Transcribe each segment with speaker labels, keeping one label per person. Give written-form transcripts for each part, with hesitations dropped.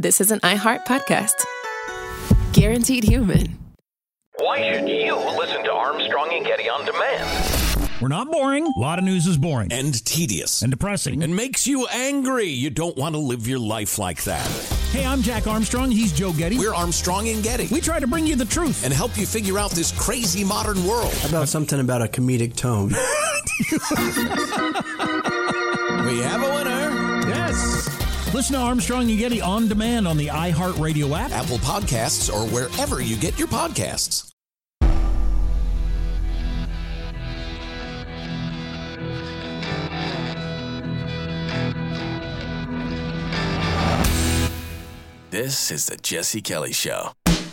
Speaker 1: this is an iHeart podcast. Guaranteed human.
Speaker 2: Why should you listen to Armstrong and Getty on demand?
Speaker 3: We're not boring. A lot of news is boring.
Speaker 4: And tedious.
Speaker 3: And depressing.
Speaker 4: And makes you angry. You don't want to live your life like that.
Speaker 3: Hey, I'm Jack Armstrong. He's Joe Getty.
Speaker 4: We're Armstrong and Getty.
Speaker 3: We try to bring you the truth.
Speaker 4: And help you figure out this crazy modern world.
Speaker 5: How about something about a comedic tone?
Speaker 4: We have a winner.
Speaker 3: Yes. Listen to Armstrong and Getty on demand on the iHeartRadio app,
Speaker 4: Apple Podcasts, or wherever you get your podcasts. This is the Jesse Kelly Show.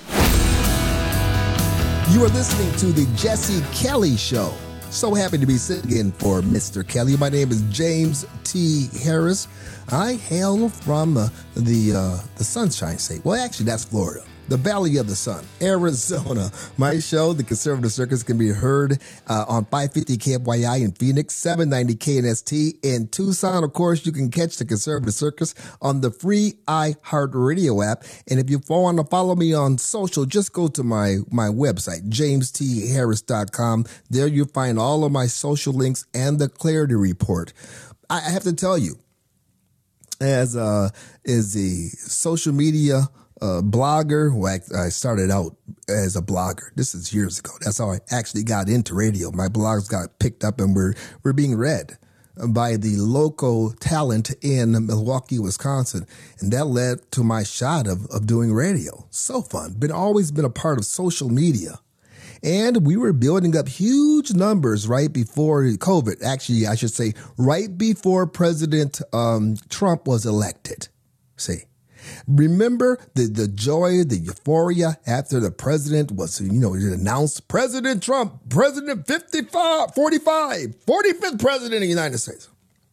Speaker 6: You are listening to the Jesse Kelly Show. So happy to be sitting in for Mr. Kelly. My name is James T. Harris. I hail from the Sunshine State. Well, actually, that's Florida. The Valley of the Sun, Arizona. My show, The Conservative Circus, can be heard on 550 KFYI in Phoenix, 790 KNST in Tucson. Of course, you can catch The Conservative Circus on the free iHeartRadio app. And if you want to follow me on social, just go to my website, jamestharris.com. There you'll find all of my social links and the Clarity Report. I have to tell you, as the social media blogger. Well, I started out as a blogger. This is years ago. That's how I actually got into radio. My blogs got picked up and were being read by the local talent in Milwaukee, Wisconsin. And that led to my shot of doing radio. So fun. Always been a part of social media. And we were building up huge numbers right before COVID. Actually, I should say right before President Trump was elected. See. Remember the joy, the euphoria after the president was, it announced President Trump, President 45, 45th president of the United States.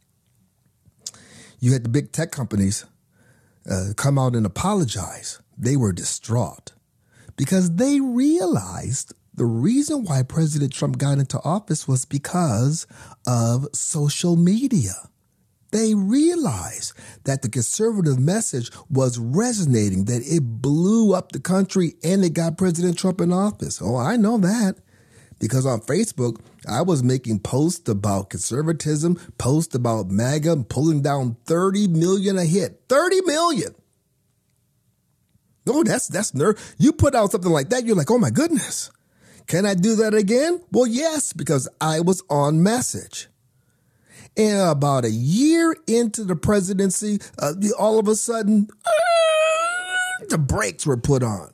Speaker 6: You had the big tech companies come out and apologize. They were distraught because they realized the reason why President Trump got into office was because of social media. They realized that the conservative message was resonating, that it blew up the country and it got President Trump in office. Oh, I know that because on Facebook, I was making posts about conservatism, posts about MAGA, pulling down 30 million a hit. 30 million. Oh, that's nerve. You put out something like that, you're like, oh my goodness. Can I do that again? Well, yes, because I was on message. And about a year into the presidency, all of a sudden, the brakes were put on.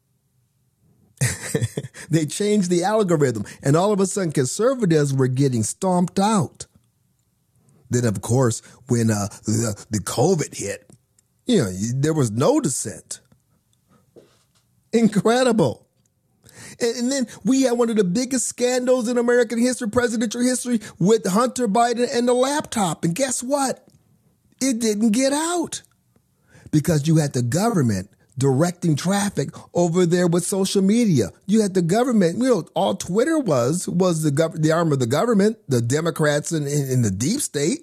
Speaker 6: They changed the algorithm, and all of a sudden, conservatives were getting stomped out. Then, of course, when the COVID hit, there was no dissent. Incredible. And then we had one of the biggest scandals in American history, presidential history, with Hunter Biden and the laptop. And guess what? It didn't get out because you had the government directing traffic over there with social media. You had the government, all Twitter was the arm of the government, the Democrats in the deep state.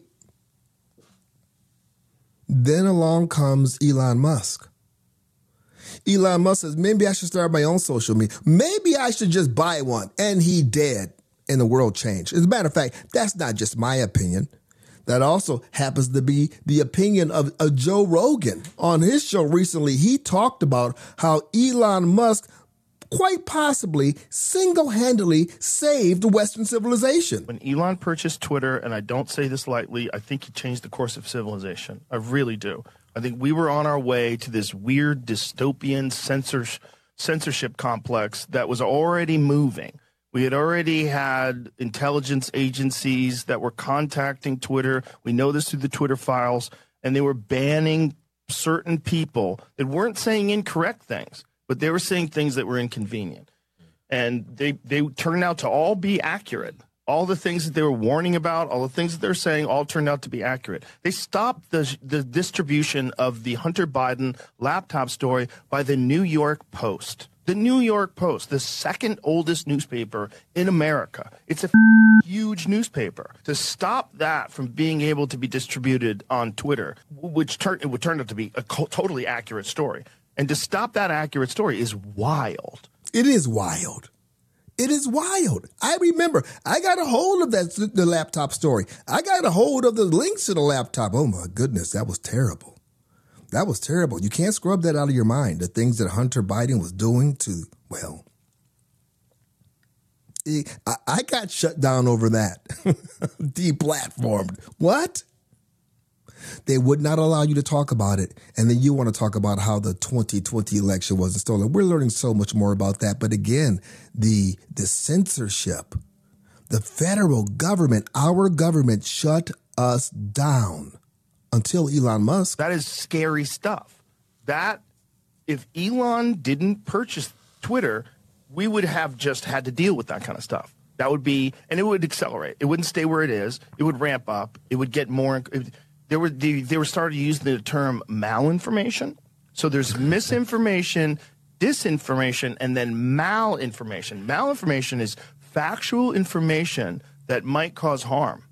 Speaker 6: Then along comes Elon Musk. Elon Musk says, maybe I should start my own social media. Maybe I should just buy one. And he did. And the world changed. As a matter of fact, that's not just my opinion. That also happens to be the opinion of Joe Rogan. On his show recently, he talked about how Elon Musk quite possibly single-handedly saved Western civilization.
Speaker 7: When Elon purchased Twitter, and I don't say this lightly, I think he changed the course of civilization. I really do. I think we were on our way to this weird dystopian censorship complex that was already moving. We had already had intelligence agencies that were contacting Twitter. We know this through the Twitter files, and they were banning certain people that weren't saying incorrect things, but they were saying things that were inconvenient. And they turned out to all be accurate. All the things that they were warning about, all the things that they're saying, all turned out to be accurate. They stopped the distribution of the Hunter Biden laptop story by the New York Post. The New York Post, the second oldest newspaper in America. It's a huge newspaper. To stop that from being able to be distributed on Twitter, which it would turn out to be a totally accurate story, and to stop that accurate story is wild.
Speaker 6: It is wild. It is wild. I remember I got a hold of the laptop story. I got a hold of the links to the laptop. Oh, my goodness, that was terrible. That was terrible. You can't scrub that out of your mind. The things that Hunter Biden was doing to, well, I got shut down over that. Deplatformed. What? They would not allow you to talk about it. And then you want to talk about how the 2020 election wasn't stolen. We're learning so much more about that. But again, the censorship, the federal government, our government shut us down. Until Elon Musk.
Speaker 7: That is scary stuff. That, if Elon didn't purchase Twitter, we would have just had to deal with that kind of stuff. That would be, and it would accelerate. It wouldn't stay where it is. It would ramp up. It would get more. They were starting to use the term malinformation. So there's misinformation, disinformation, and then malinformation. Malinformation is factual information that might cause harm.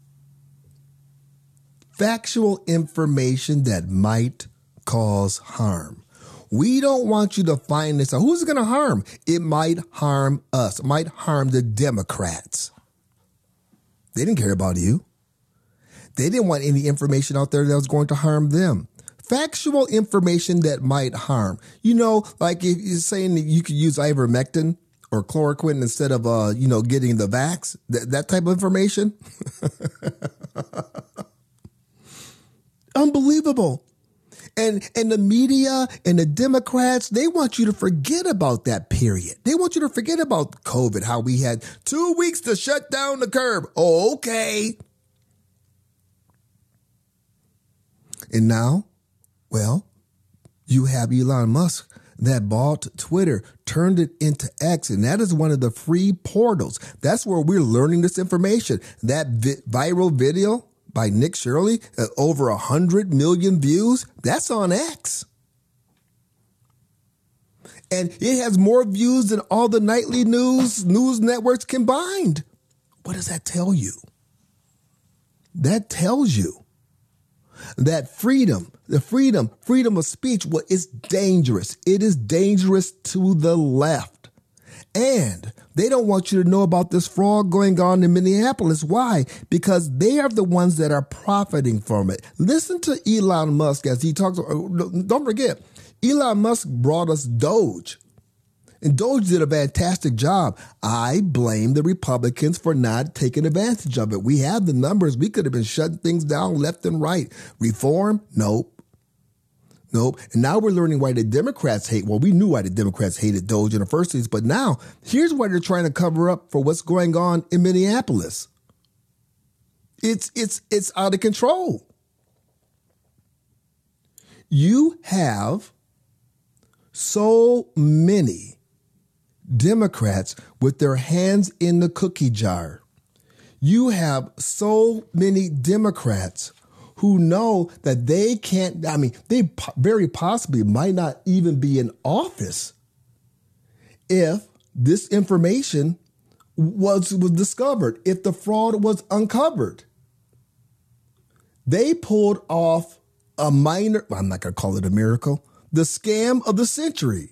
Speaker 6: Factual information that might cause harm. We don't want you to find this out. Who's it going to harm? It might harm us. It might harm the Democrats. They didn't care about you. They didn't want any information out there that was going to harm them. Factual information that might harm. You know, like if you're saying that you could use ivermectin or chloroquine instead of, getting the vax, that type of information. Unbelievable. And the media and the Democrats, they want you to forget about that period. They want you to forget about COVID, how we had 2 weeks to shut down the curve. Oh, okay. And now, well, you have Elon Musk that bought Twitter, turned it into X, and that is one of the free portals. That's where we're learning this information. That viral video by Nick Shirley, over 100 million views. That's on X. And it has more views than all the nightly news networks combined. What does that tell you? That tells you that freedom of speech, is dangerous. It is dangerous to the left. And they don't want you to know about this fraud going on in Minneapolis. Why? Because they are the ones that are profiting from it. Listen to Elon Musk as he talks. Don't forget, Elon Musk brought us Doge. And Doge did a fantastic job. I blame the Republicans for not taking advantage of it. We have the numbers. We could have been shutting things down left and right. Reform? Nope. And now we're learning why the Democrats hate. Well, we knew why the Democrats hated Doge in the first place, but now here's why they're trying to cover up for what's going on in Minneapolis. It's out of control. You have so many Democrats with their hands in the cookie jar. You have so many Democrats who know that they can't, they very possibly might not even be in office if this information was discovered, if the fraud was uncovered. They pulled off I'm not going to call it a miracle, the scam of the century.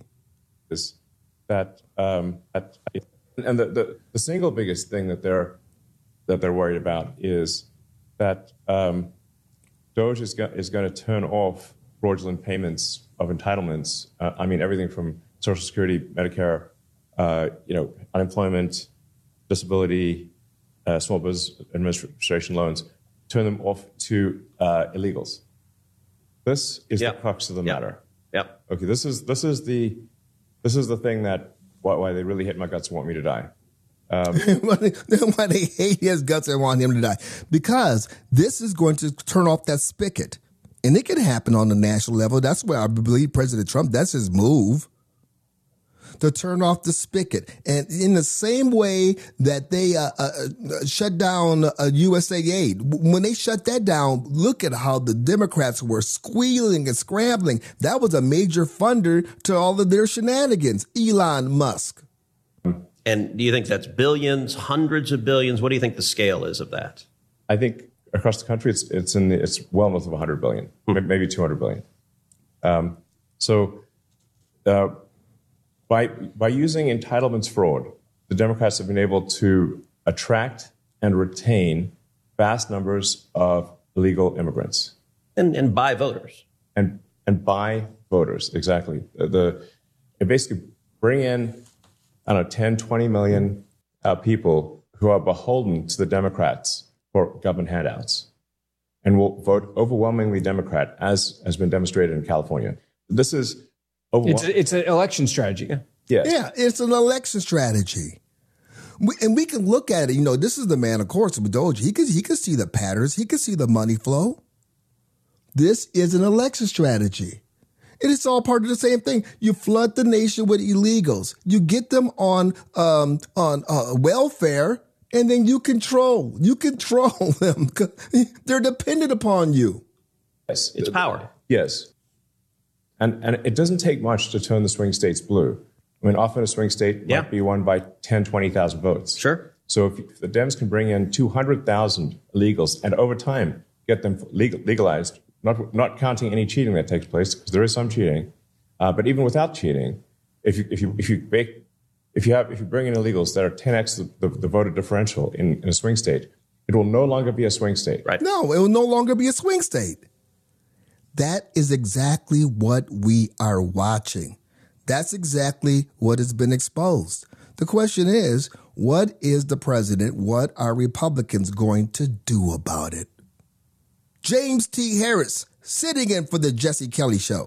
Speaker 8: And the single biggest thing that they're worried about is that Doge is going to turn off fraudulent payments of entitlements. Everything from Social Security, Medicare, unemployment, disability, Small Business Administration loans, turn them off to illegals. This is the crux of the matter.
Speaker 9: Yep.
Speaker 8: Okay. This is the thing that why they really hate my guts and want me to die.
Speaker 6: Why they hate his guts and want him to die. Because this is going to turn off that spigot. And it can happen on the national level. That's where I believe President Trump, that's his move. to turn off the spigot. And in the same way that they shut down USAID, when they shut that down, look at how the Democrats were squealing and scrambling. That was a major funder to all of their shenanigans. Elon Musk.
Speaker 9: And do you think that's billions, hundreds of billions? What do you think the scale is of that?
Speaker 8: I think across the country, it's well north of 100 billion, maybe 200 billion. By using entitlements fraud, the Democrats have been able to attract and retain vast numbers of illegal immigrants.
Speaker 9: And buy voters.
Speaker 8: And buy voters, exactly. It basically bring in, 10, 20 million people who are beholden to the Democrats for government handouts and will vote overwhelmingly Democrat, as has been demonstrated in California. This is
Speaker 10: it's an election strategy.
Speaker 8: Yes.
Speaker 6: Yeah, it's an election strategy. And we can look at it. This is the man, of course, with Doge. He could see the patterns. He could see the money flow. This is an election strategy. It is all part of the same thing. You flood the nation with illegals. You get them on welfare, and then you control them. They're dependent upon you.
Speaker 8: Yes,
Speaker 9: it's power.
Speaker 8: Yes, and it doesn't take much to turn the swing states blue. I mean, often a swing state might be won by 10, 20,000 votes.
Speaker 9: Sure.
Speaker 8: So if the Dems can bring in 200,000 illegals and over time get them legalized. Not counting any cheating that takes place, because there is some cheating, but even without cheating, if you bring in illegals that are 10x the voter differential in a swing state, it will no longer be a swing state.
Speaker 9: Right?
Speaker 6: No, it will no longer be a swing state. That is exactly what we are watching. That's exactly what has been exposed. The question is, what is the president? What are Republicans going to do about it? James T. Harris, sitting in for the Jesse Kelly Show.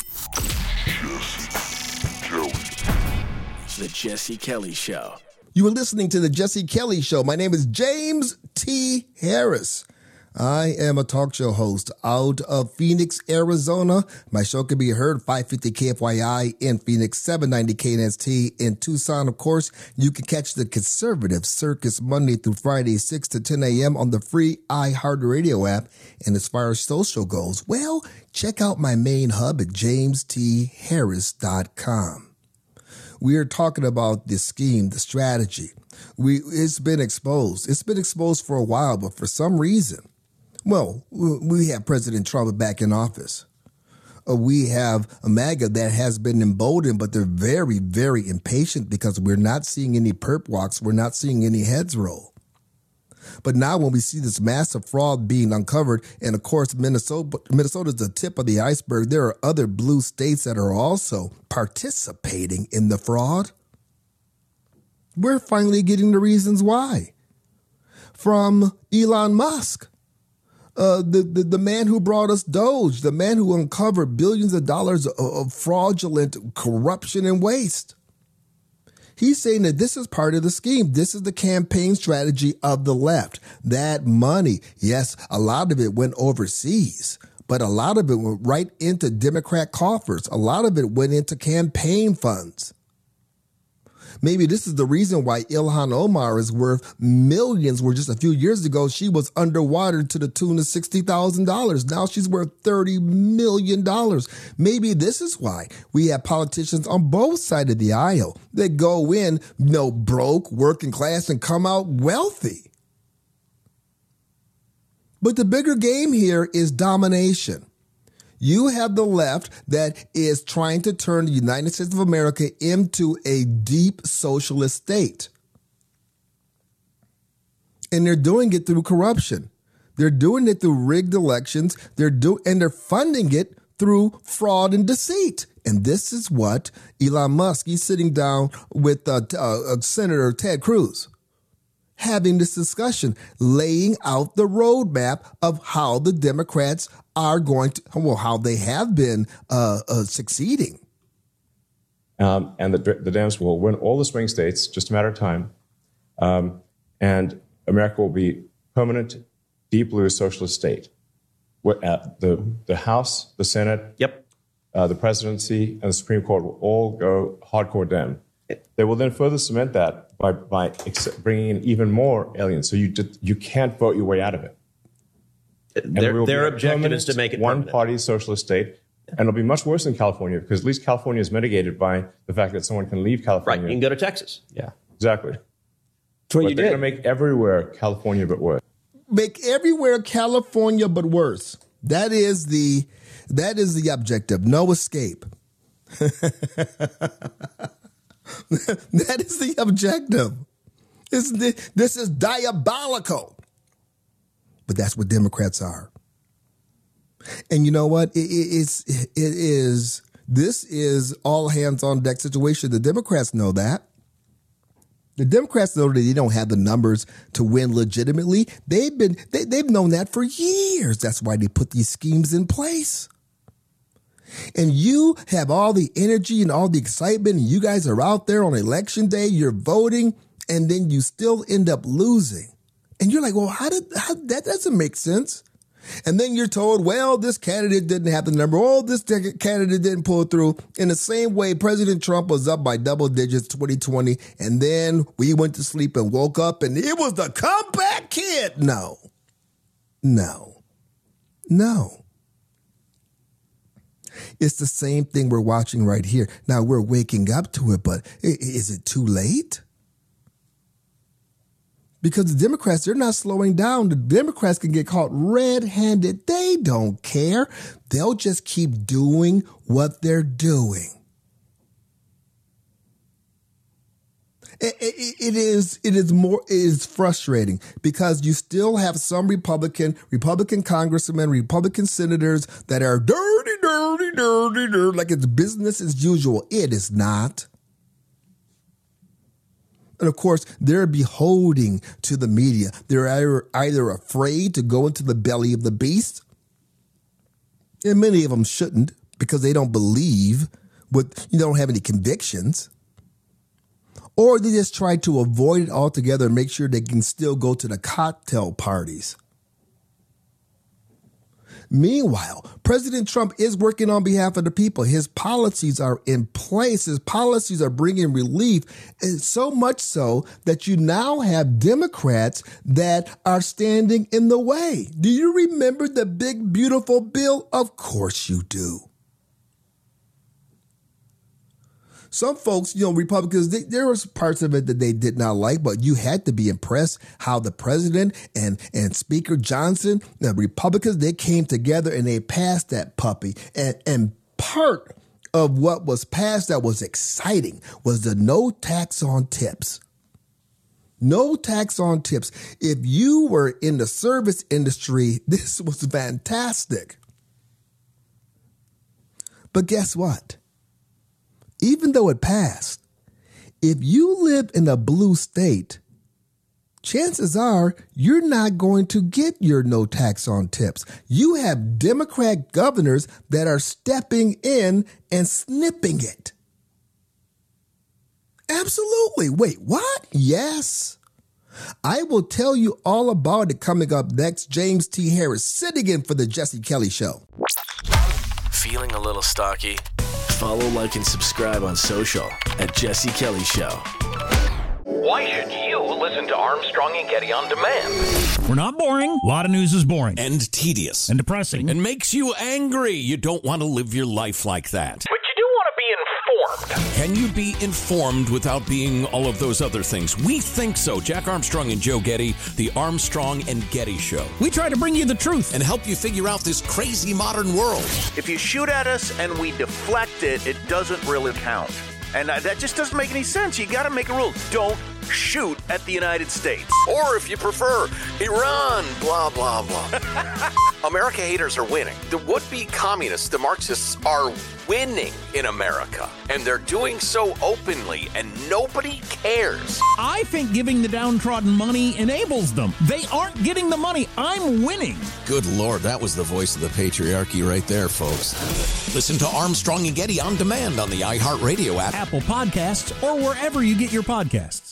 Speaker 11: The Jesse Kelly Show.
Speaker 6: You are listening to the Jesse Kelly Show. My name is James T. Harris. I am a talk show host out of Phoenix, Arizona. My show can be heard 550 KFYI in Phoenix, 790 KNST in Tucson. Of course, you can catch the Conservative Circus Monday through Friday, 6 to 10 a.m. on the free iHeartRadio app. And as far as social goes, well, check out my main hub at jamestharris.com. We are talking about the scheme, the strategy. It's been exposed. It's been exposed for a while, but for some reason, well, we have President Trump back in office. We have a MAGA that has been emboldened, but they're very, very impatient because we're not seeing any perp walks. We're not seeing any heads roll. But now when we see this massive fraud being uncovered, and of course, Minnesota is the tip of the iceberg, there are other blue states that are also participating in the fraud. We're finally getting the reasons why. From Elon Musk. The man who brought us Doge, the man who uncovered billions of dollars of fraudulent corruption and waste. He's saying that this is part of the scheme. This is the campaign strategy of the left. That money, yes, a lot of it went overseas, but a lot of it went right into Democrat coffers. A lot of it went into campaign funds. Maybe this is the reason why Ilhan Omar is worth millions, where just a few years ago she was underwater to the tune of $60,000. Now she's worth $30 million. Maybe this is why we have politicians on both sides of the aisle that go in, broke, working class, and come out wealthy. But the bigger game here is domination. You have the left that is trying to turn the United States of America into a deep socialist state. And they're doing it through corruption. They're doing it through rigged elections. And they're funding it through fraud and deceit. And this is what Elon Musk, he's sitting down with Senator Ted Cruz, having this discussion, laying out the roadmap of how the Democrats are going to, how they have been succeeding.
Speaker 8: And the Dems will win all the swing states, just a matter of time. And America will be permanent, deep blue socialist state. The House, the Senate, the presidency, and the Supreme Court will all go hardcore Dem. They will then further cement that by bringing in even more aliens. So you can't vote your way out of it.
Speaker 9: Their objective is to make it
Speaker 8: one-party socialist state. And it'll be much worse in California because at least California is mitigated by the fact that someone can leave California.
Speaker 9: Right, you can go to Texas.
Speaker 8: Yeah, exactly.
Speaker 10: That's what you did.
Speaker 8: They're going to make everywhere California but worse.
Speaker 6: Make everywhere California but worse. That is the objective. No escape. That is the objective. This is diabolical. But that's what Democrats are. And you know what? This is all hands on deck situation. The Democrats know that. The Democrats know that they don't have the numbers to win legitimately. They've known that for years. That's why they put these schemes in place. And you have all the energy and all the excitement, and you guys are out there on election day, you're voting, and then you still end up losing. And you're like, well, how that doesn't make sense. And then you're told, well, this candidate didn't have the number. Oh, this candidate didn't pull through. In the same way, President Trump was up by double digits 2020. And then we went to sleep and woke up and it was the comeback kid. No. It's the same thing we're watching right here. Now we're waking up to it, but is it too late? Because the Democrats, they're not slowing down. The Democrats can get caught red-handed. They don't care. They'll just keep doing what they're doing. It is frustrating because you still have some Republican congressmen, Republican senators that are dirty, like it's business as usual. It is not. And of course, they're beholden to the media. They're either afraid to go into the belly of the beast, and many of them shouldn't because they don't believe don't have any convictions, or they just try to avoid it altogether and make sure they can still go to the cocktail parties. Meanwhile, President Trump is working on behalf of the people. His policies are in place. His policies are bringing relief, and so much so that you now have Democrats that are standing in the way. Do you remember the big, beautiful bill? Of course you do. Some folks, Republicans, there was parts of it that they did not like, but you had to be impressed how the president and Speaker Johnson, the Republicans, they came together and they passed that puppy. And part of what was passed that was exciting was the no tax on tips. No tax on tips. If you were in the service industry, this was fantastic. But guess what? Even though it passed, if you live in a blue state, chances are you're not going to get your no tax on tips. You have Democrat governors that are stepping in and snipping it. Absolutely. Wait, what? Yes. I will tell you all about it coming up next. James T. Harris sitting in for the Jesse Kelly Show.
Speaker 11: Feeling a little stocky? Follow, like, and subscribe on social at Jesse Kelly Show.
Speaker 2: Why should you listen to Armstrong and Getty on demand?
Speaker 3: We're not boring. A lot of news is boring.
Speaker 4: And tedious.
Speaker 3: And depressing.
Speaker 4: And makes you angry. You don't want to live your life like that.
Speaker 2: But you do want to be informed.
Speaker 4: Can you be informed without being all of those other things? We think so. Jack Armstrong and Joe Getty, the Armstrong and Getty Show.
Speaker 3: We try to bring you the truth
Speaker 4: and help you figure out this crazy modern world.
Speaker 12: If you shoot at us and we deflect it, it doesn't really count. And that just doesn't make any sense. You got to make a rule. Don't shoot at the United States.
Speaker 2: Or if you prefer, Iran, blah, blah, blah. America haters are winning. The would-be communists, the Marxists, are winning in America. And they're doing so openly, and nobody cares.
Speaker 3: I think giving the downtrodden money enables them. They aren't getting the money. I'm winning.
Speaker 4: Good Lord, that was the voice of the patriarchy right there, folks. Listen to Armstrong and Getty on demand on the iHeartRadio app,
Speaker 3: Apple Podcasts, or wherever you get your podcasts.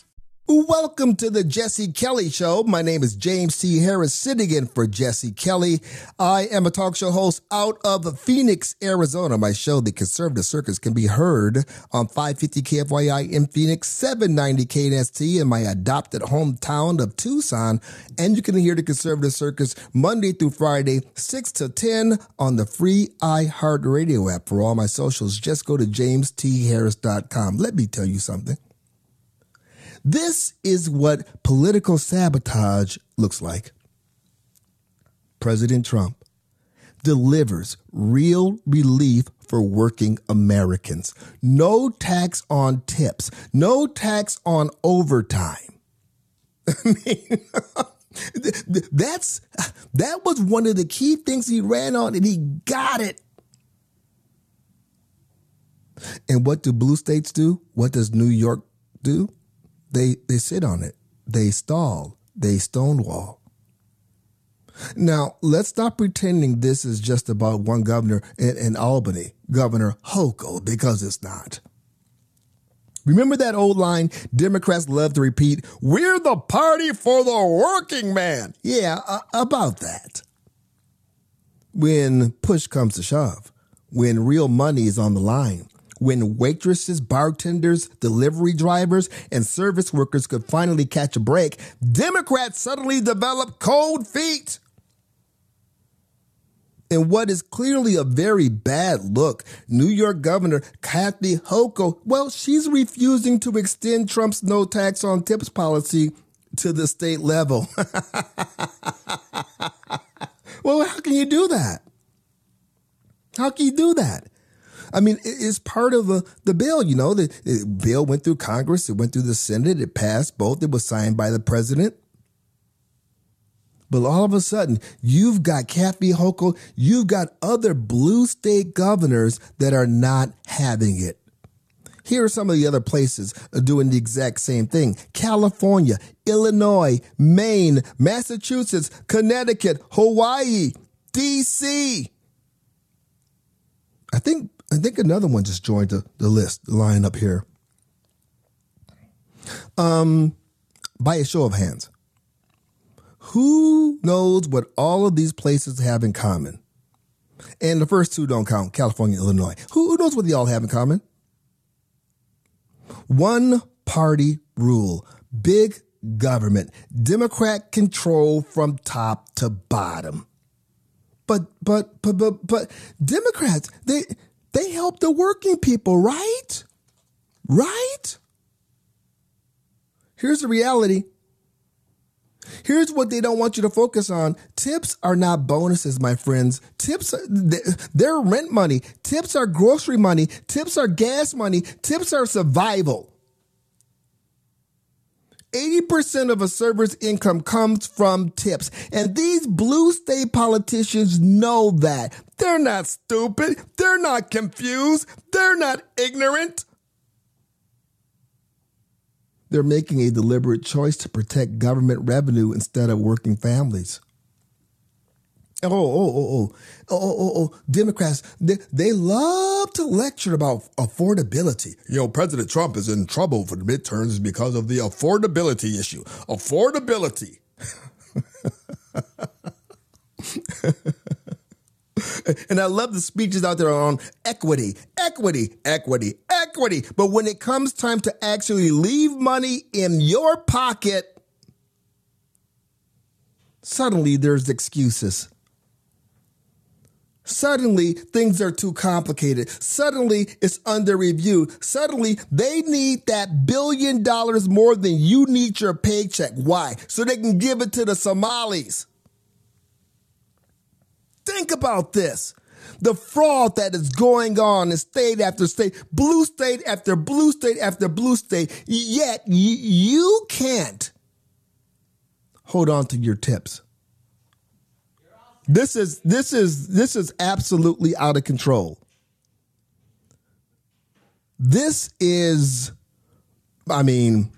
Speaker 6: Welcome to the Jesse Kelly Show. My name is James T. Harris, sitting in for Jesse Kelly. I am a talk show host out of Phoenix, Arizona. My show, The Conservative Circus, can be heard on 550 KFYI in Phoenix, 790 KNST in my adopted hometown of Tucson. And you can hear The Conservative Circus Monday through Friday, 6 to 10 on the free iHeartRadio app. For all my socials, just go to jamestharris.com. Let me tell you something. This is what political sabotage looks like. President Trump delivers real relief for working Americans. No tax on tips. No tax on overtime. I mean, that was one of the key things he ran on, and he got it. And what do blue states do? What does New York do? They sit on it. They stall. They stonewall. Now, let's stop pretending this is just about one governor in Albany, Governor Hochul, because it's not. Remember that old line Democrats love to repeat, "We're the party for the working man." Yeah, about that. When push comes to shove, when real money is on the line, when waitresses, bartenders, delivery drivers, and service workers could finally catch a break, Democrats suddenly develop cold feet. And what is clearly a very bad look, New York Governor Kathy Hochul, well, she's refusing to extend Trump's no tax on tips policy to the state level. Well, how can you do that? How can you do that? I mean, it's part of the bill, you know. The bill went through Congress. It went through the Senate. It passed both. It was signed by the president. But all of a sudden, you've got Kathy Hochul. You've got other blue state governors that are not having it. Here are some of the other places doing the exact same thing. California, Illinois, Maine, Massachusetts, Connecticut, Hawaii, D.C. I think another one just joined the list, the line up here. By a show of hands, who knows what all of these places have in common? And the first two don't count, California, Illinois. Who knows what they all have in common? One party rule, big government, Democrat control from top to bottom. But Democrats, they help the working people, right? Right? Here's the reality. Here's what they don't want you to focus on. Tips are not bonuses, my friends. Tips, they're rent money. Tips are grocery money. Tips are gas money. Tips are survival. 80% of a server's income comes from tips. And these blue state politicians know that. They're not stupid. They're not confused. They're not ignorant. They're making a deliberate choice to protect government revenue instead of working families. Democrats, they love to lecture about affordability. You know, President Trump is in trouble for the midterms because of the affordability issue. Affordability. And I love the speeches out there on equity. But when it comes time to actually leave money in your pocket, suddenly there's excuses. Suddenly, things are too complicated. Suddenly, it's under review. Suddenly, they need that $1 billion more than you need your paycheck. Why? So they can give it to the Somalis. Think about this. The fraud that is going on in state after state, blue state after blue state after blue state, yet you can't hold on to your tips. This is absolutely out of control. This is, I mean,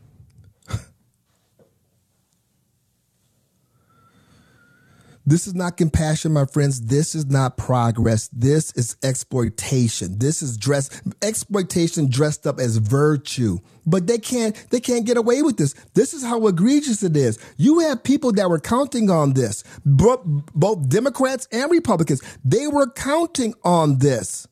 Speaker 6: This is not compassion, my friends. This is not progress. This is exploitation. This is exploitation dressed up as virtue. But they can't get away with this. This is how egregious it is. You have people that were counting on this, both Democrats and Republicans. They were counting on this.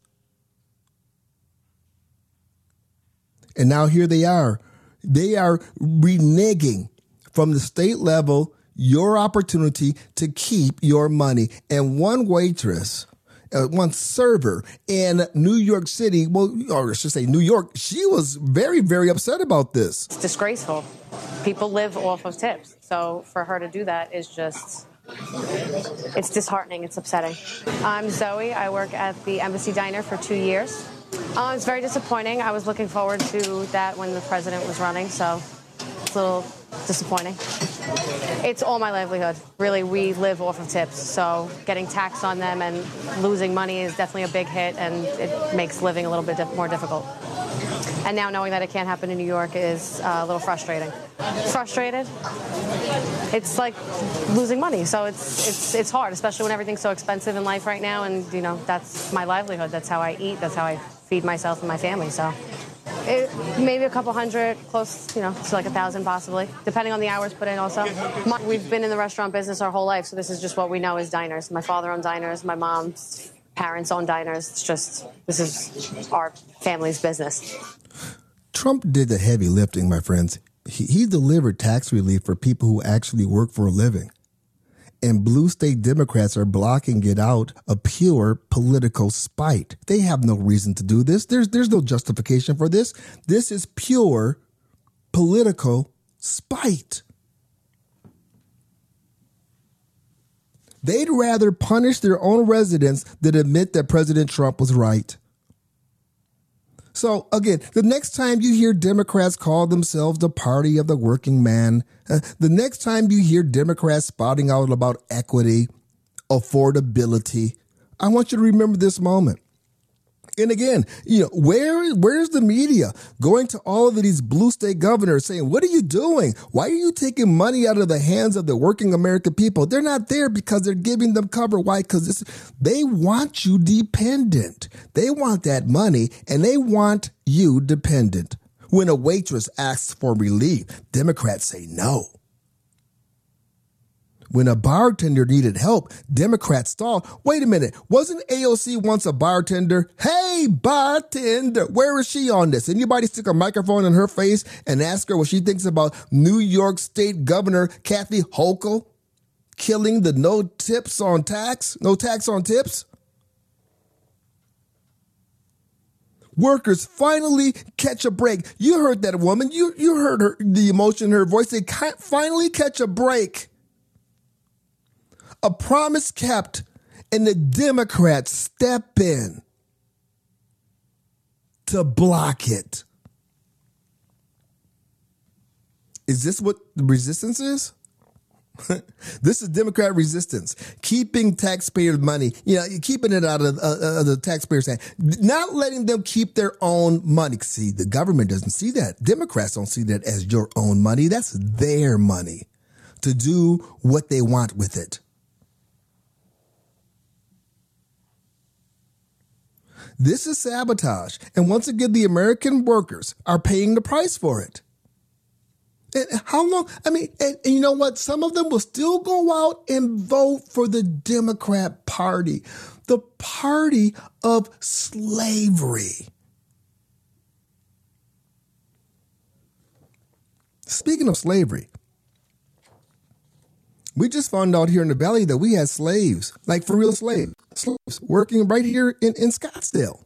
Speaker 6: And now here they are. They are reneging from the state level your opportunity to keep your money. And one waitress, one server in New York City, well, or I should say New York, she was very, very upset about this.
Speaker 13: It's disgraceful. People live off of tips. So for her to do that is just, it's disheartening. It's upsetting. I'm Zoe. I work at the Embassy Diner for 2 years. It's very disappointing. I was looking forward to that when the president was running, so it's a little disappointing. It's all my livelihood. Really, we live off of tips, so getting taxed on them and losing money is definitely a big hit, and it makes living a little bit more difficult. And now knowing that it can't happen in New York is a little frustrating. Frustrated? It's like losing money, so it's hard, especially when everything's so expensive in life right now, and, you know, that's my livelihood. That's how I eat. That's how I feed myself and my family, so maybe a couple hundred, close, to like 1,000 possibly, depending on the hours put in also. We've been in the restaurant business our whole life, so this is just what we know as diners. My father owned diners, my mom's parents own diners. It's just, this is our family's business.
Speaker 6: Trump did the heavy lifting, my friends. He delivered tax relief for people who actually work for a living. And blue state Democrats are blocking it out of pure political spite. They have no reason to do this. There's no justification for this. This is pure political spite. They'd rather punish their own residents than admit that President Trump was right. So, again, the next time you hear Democrats call themselves the party of the working man, the next time you hear Democrats spouting out about equity, affordability, I want you to remember this moment. And again, where's the media going to all of these blue state governors saying, what are you doing? Why are you taking money out of the hands of the working American people? They're not there because they're giving them cover. Why? Because they want you dependent. They want that money and they want you dependent. When a waitress asks for relief, Democrats say no. When a bartender needed help, Democrats stalled. Wait a minute. Wasn't AOC once a bartender? Hey, bartender, where is she on this? Anybody stick a microphone in her face and ask her what she thinks about New York State Governor Kathy Hochul killing the no tax on tips? Workers finally catch a break. You heard that woman. You heard the emotion in her voice. They can't finally catch a break. A promise kept, and the Democrats step in to block it. Is this what the resistance is? This is Democrat resistance, keeping taxpayer money, keeping it out of the taxpayers' hand, not letting them keep their own money. See, the government doesn't see that. Democrats don't see that as your own money. That's their money to do what they want with it. This is sabotage. And once again, the American workers are paying the price for it. And how long? I mean, and you know what? Some of them will still go out and vote for the Democrat Party, the party of slavery. Speaking of slavery, we just found out here in the Valley that we had slaves, like for real slaves working right here in Scottsdale.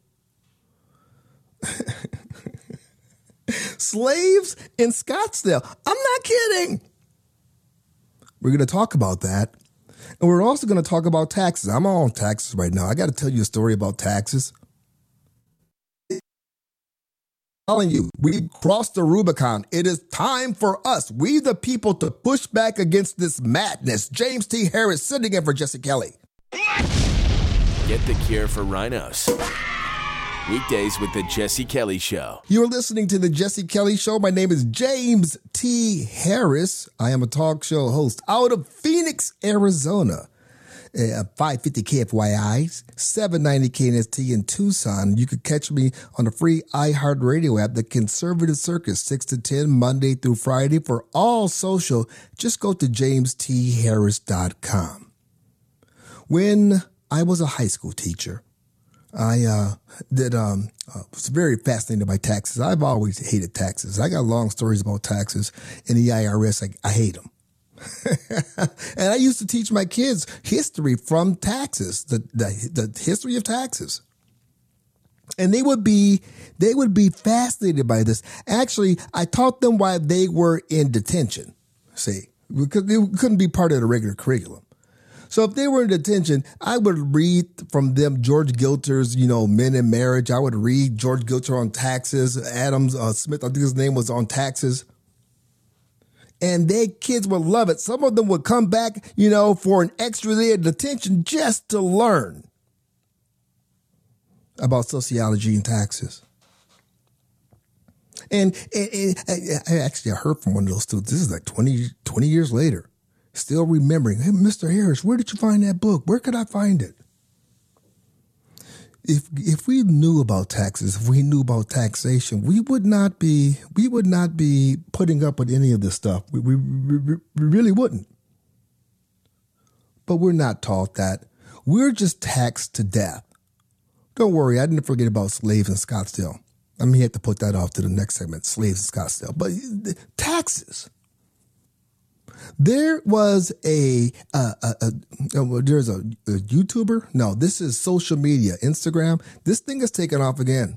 Speaker 6: Slaves in Scottsdale. I'm not kidding. We're going to talk about that. And we're also going to talk about taxes. I'm on taxes right now. I got to tell you a story about taxes. I'm telling you, we crossed the Rubicon. It is time for us, we the people, to push back against this madness. James T. Harris sitting in for Jesse Kelly.
Speaker 11: Get the cure for rhinos. Weekdays with the Jesse Kelly Show.
Speaker 6: You're listening to the Jesse Kelly Show. My name is James T. Harris. I am a talk show host out of Phoenix, Arizona. 550 KFYI, 790 KNST in Tucson. You can catch me on the free iHeartRadio app, The Conservative Circus, 6 to 10, Monday through Friday. For all social, just go to jamesTharris.com. When I was a high school teacher, I was very fascinated by taxes. I've always hated taxes. I got long stories about taxes in the IRS. I hate them. And I used to teach my kids history from taxes, the history of taxes. And they would be fascinated by this. Actually, I taught them why they were in detention. See, because they couldn't be part of the regular curriculum. So if they were in detention, I would read from them George Gilter's, Men in Marriage. I would read George Gilter on taxes. Adams Smith, I think his name was, on taxes. And their kids would love it. Some of them would come back, for an extra day of detention just to learn about sociology and taxes. And I heard from one of those students, this is like 20 years later. Still remembering, hey, Mr. Harris, where did you find that book? Where could I find it? If we knew about taxes, if we knew about taxation, we would not be putting up with any of this stuff. We really wouldn't. But we're not taught that. We're just taxed to death. Don't worry, I didn't forget about slaves in Scottsdale. I may have to put that off to the next segment, slaves in Scottsdale. But taxes. There was there's a YouTuber. No, this is social media, Instagram. This thing has taken off again.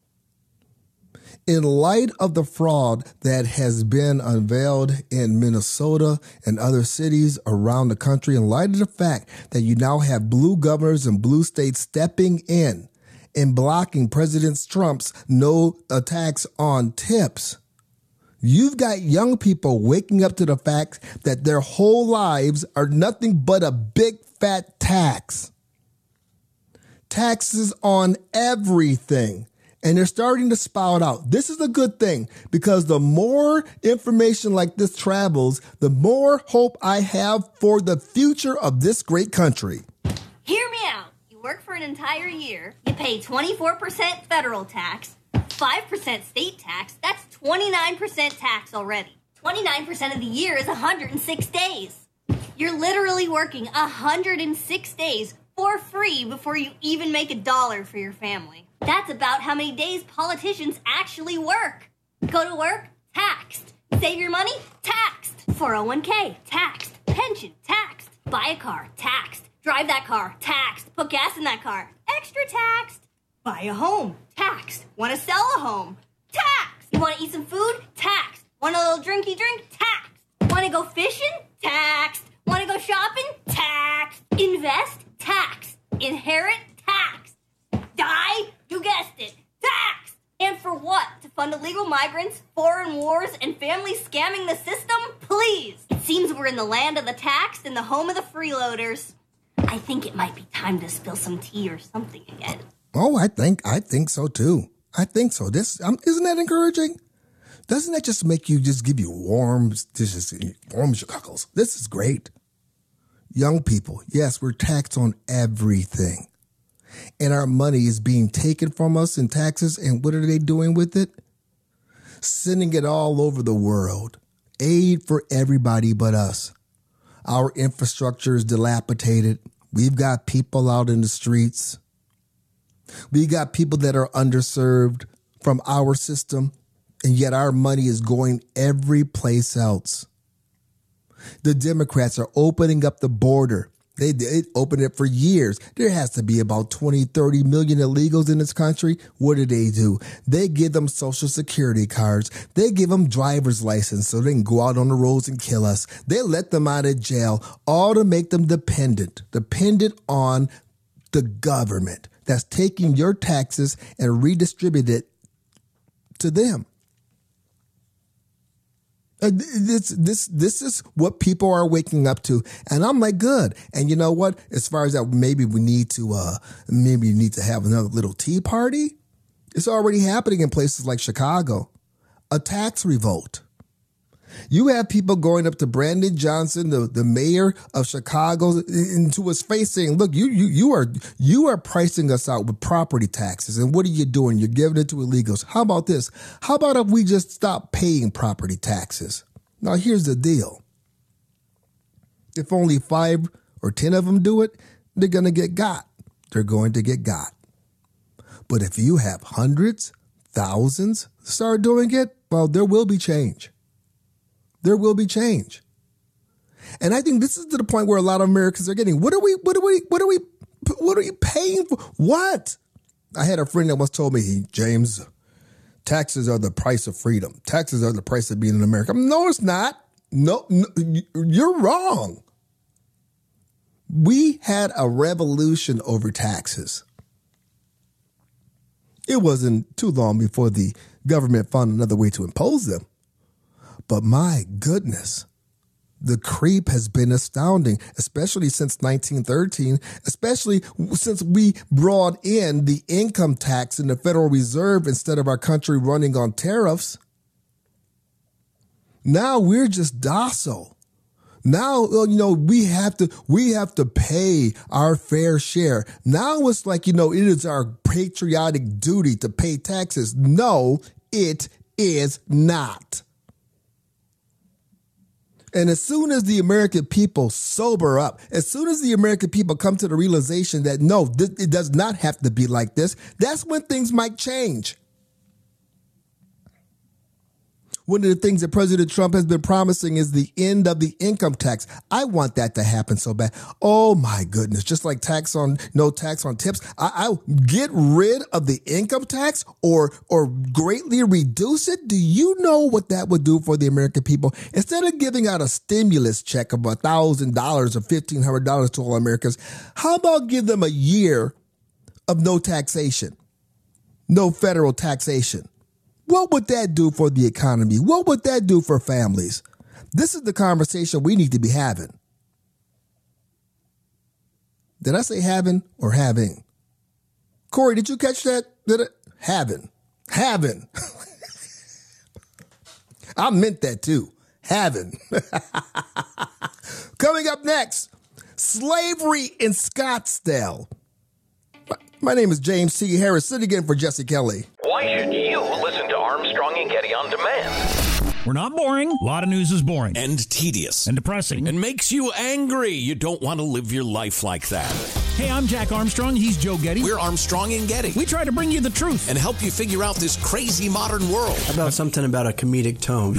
Speaker 6: In light of the fraud that has been unveiled in Minnesota and other cities around the country, in light of the fact that you now have blue governors and blue states stepping in and blocking President Trump's no tax on tips, you've got young people waking up to the fact that their whole lives are nothing but a big fat tax. Taxes on everything. And they're starting to spout out. This is a good thing because the more information like this travels, the more hope I have for the future of this great country.
Speaker 14: Hear me out. You work for an entire year. You pay 24% federal tax. 5% state tax, that's 29% tax already. 29% of the year is 106 days. You're literally working 106 days for free before you even make $1 for your family. That's about how many days politicians actually work. Go to work, taxed. Save your money, taxed. 401k, taxed. Pension, taxed. Buy a car, taxed. Drive that car, taxed. Put gas in that car, extra taxed. Buy a home, taxed. Want to sell a home, taxed. You want to eat some food, taxed. Want a little drinky drink, taxed. Want to go fishing, taxed. Want to go shopping, taxed. Invest, taxed. Inherit, taxed. Die, you guessed it, taxed. And for what? To fund illegal migrants, foreign wars, and families scamming the system? Please. It seems we're in the land of the taxed and the home of the freeloaders. I think it might be time to spill some tea or something again.
Speaker 6: Oh, I think so too. I think so. This isn't that encouraging? Doesn't that just make you give you warms your cockles? This is great. Young people, yes, we're taxed on everything. And our money is being taken from us in taxes. And what are they doing with it? Sending it all over the world. Aid for everybody but us. Our infrastructure is dilapidated. We've got people out in the streets. We got people that are underserved from our system, and yet our money is going every place else. The Democrats are opening up the border. They opened it for years. There has to be about 20, 30 million illegals in this country. What do? They give them Social Security cards. They give them driver's license so they can go out on the roads and kill us. They let them out of jail, all to make them dependent on the government that's taking your taxes and redistribute it to them. This is what people are waking up to. And I'm like, good. And you know what? As far as that, maybe we need to have another little tea party. It's already happening in places like Chicago. A tax revolt. You have people going up to Brandon Johnson, the mayor of Chicago, into his face saying, look, you are pricing us out with property taxes. And what are you doing? You're giving it to illegals. How about this? How about if we just stop paying property taxes? Now, here's the deal. If only 5 or 10 of them do it, they're going to get got. They're going to get got. But if you have hundreds, thousands start doing it, well, there will be change. There will be change. And I think this is to the point where a lot of Americans are getting, what are you paying for? What? I had a friend that once told me, James, taxes are the price of freedom. Taxes are the price of being in America. No, it's not. No, you're wrong. We had a revolution over taxes. It wasn't too long before the government found another way to impose them. But my goodness, the creep has been astounding, especially since 1913, especially since we brought in the income tax in the Federal Reserve instead of our country running on tariffs. Now we're just docile. Now, we have to pay our fair share. Now it's like, it is our patriotic duty to pay taxes. No, it is not. And as soon as the American people sober up, as soon as the American people come to the realization that, no, it does not have to be like this, that's when things might change. One of the things that President Trump has been promising is the end of the income tax. I want that to happen so bad. Oh my goodness. Just like no tax on tips. I'll get rid of the income tax or greatly reduce it. Do you know what that would do for the American people? Instead of giving out a stimulus check of $1,000 or $1,500 to all Americans, how about give them a year of no taxation, no federal taxation? What would that do for the economy? What would that do for families? This is the conversation we need to be having. Did I say having or having? Corey, did you catch that? Having. I meant that too. Having. Coming up next, slavery in Scottsdale. My name is James T. Harris, sitting in for Jesse Kelly.
Speaker 2: Why should you listen to Armstrong and Getty on demand?
Speaker 3: We're not boring. A lot of news is boring.
Speaker 4: And tedious.
Speaker 3: And depressing.
Speaker 4: And makes you angry. You don't want to live your life like that.
Speaker 3: Hey, I'm Jack Armstrong. He's Joe Getty.
Speaker 4: We're Armstrong and Getty.
Speaker 3: We try to bring you the truth.
Speaker 4: And help you figure out this crazy modern world.
Speaker 5: How about something about a comedic tone?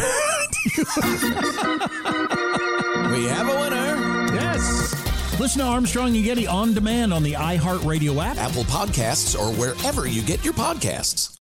Speaker 4: We have a winner.
Speaker 3: Yes. Listen to Armstrong and Getty on demand on the iHeartRadio app,
Speaker 4: Apple Podcasts, or wherever you get your podcasts.